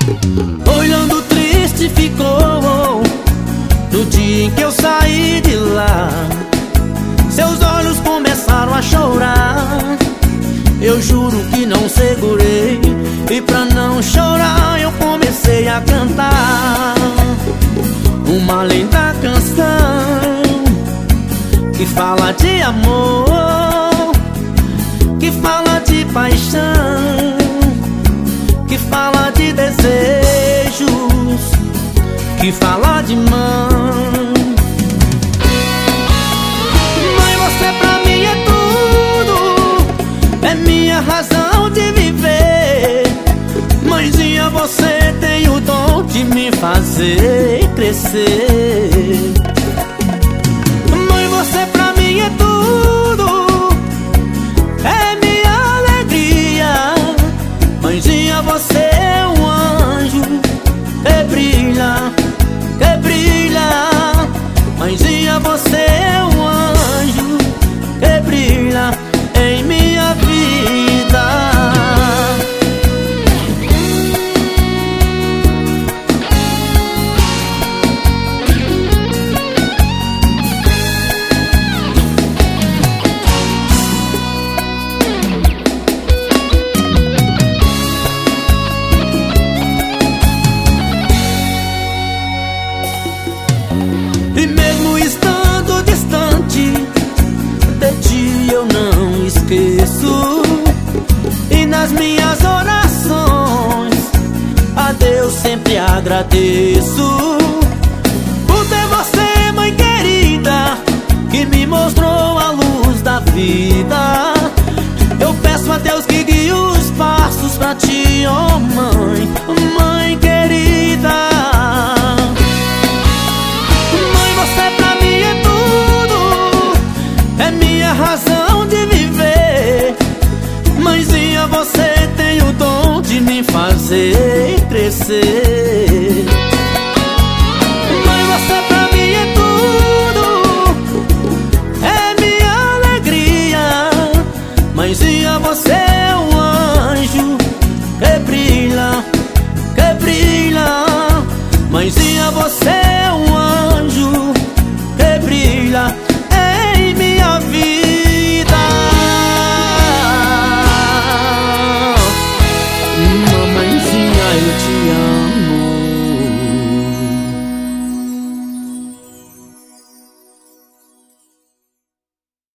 Olhando triste ficou no dia em que eu saí de lá. Seus olhos começaram a chorar. Eu juro que não segurei, e pra não chorar eu comecei a cantar uma linda canção que fala de amor, que fala de paixão, que fala de desejos, que fala de mãe. Mãe, você pra mim é tudo, é minha razão de viver. Mãezinha, você tem o dom de me fazer crescer. Mãe, você pra mim é tudo, é minha alegria. Mãezinha, você é um anjo que brilha, que brilha. Mãezinha, você é um anjo que brilha em minha vida. E mesmo estando distante de ti eu não esqueço. E nas minhas orações a Deus sempre agradeço por ter você, mãe querida, que me mostrou a luz da vida. Eu peço a Deus que guie os passos pra ti, ó mãe, mãe querida. Razão de viver. Mãezinha, você tem o dom de me fazer crescer. Mãe, você pra mim é tudo, é minha alegria. Mãezinha, você é um anjo que brilha, que brilha. Mãezinha, você